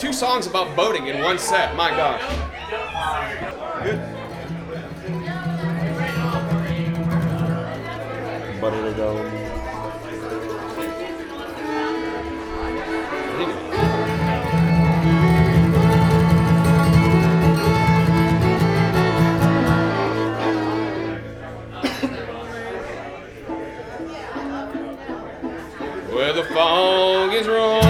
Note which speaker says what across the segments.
Speaker 1: 2 songs about boating in one set. My gosh. Good.
Speaker 2: Butter to go.
Speaker 1: Where the fog is rolling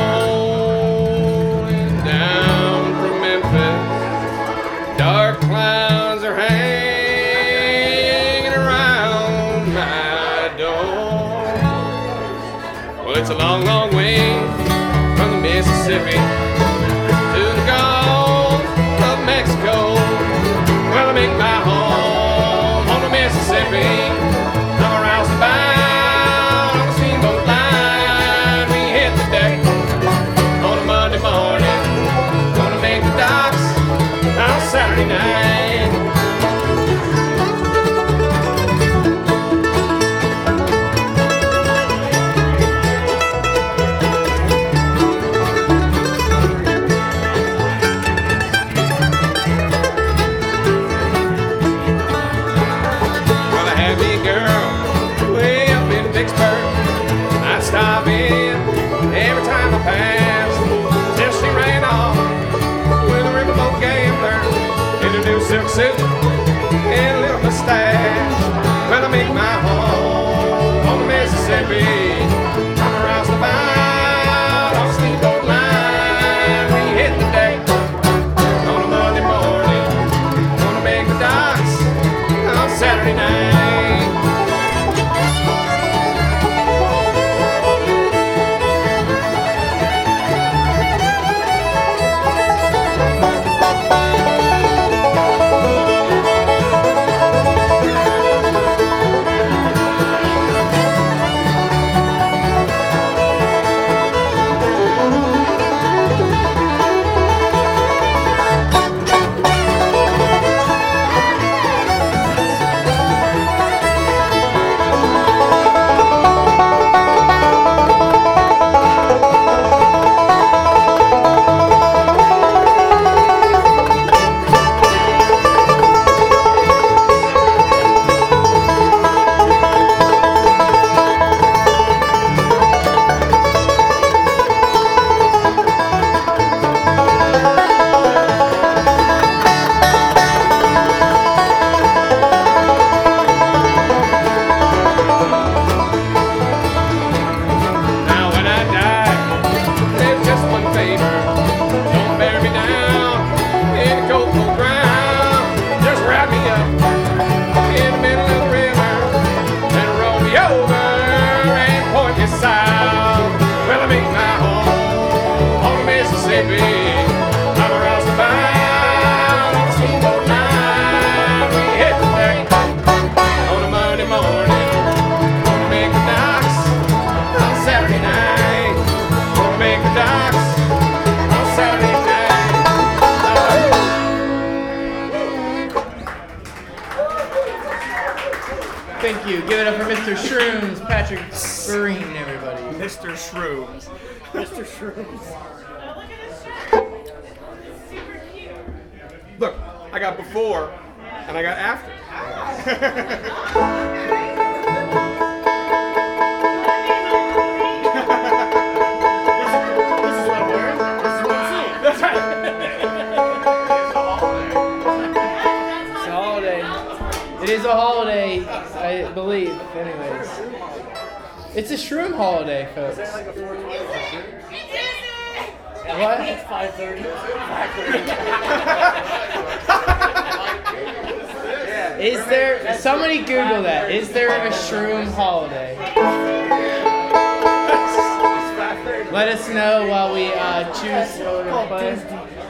Speaker 1: down from Memphis, dark clouds are hanging around my door. Well, it's a long, long way from the Mississippi to the Gulf of Mexico. Well, I make my home on the Mississippi. I'm aroused about on the steamboat line. We hit the deck on a Monday morning. Gonna make the docks on Saturday night. Well, I had me a girl way up in Vicksburg. I'd stop in every time I passed till she ran off with a riverboat gambler in a new silk suit and a little mustache. Well, I make my home on the Mississippi. I'm aroused about on the steamboat line. We hit the deck on a Monday morning. Gonna make the docks on Saturday night. Now when I die, there's just one favor. Don't bury me down in the cold, cold ground. Just wrap me up in the middle of the river and roll me over and point me south. Well, I make my home on the Mississippi. I'm aroused about on the steamboat line. We hit the deck on a Monday morning. Gonna make the docks on Saturday night. Gonna make the docks on Saturday night.
Speaker 3: Thank you. Give it up for Mr. Shrooms, Patrick Green, everybody.
Speaker 4: Mr. Shrooms.
Speaker 5: Mr. Shrooms.
Speaker 1: Look, I got before and I got after.
Speaker 5: This is what I'm wearing. This is what I'm seeing.
Speaker 1: That's right.
Speaker 3: It's a holiday. It is a holiday, I believe, anyways. It's a shroom holiday, folks. What?
Speaker 5: It's 5:30.
Speaker 3: Is there, somebody Google that. Is there a shroom holiday? Let us know while we choose what we're going to play.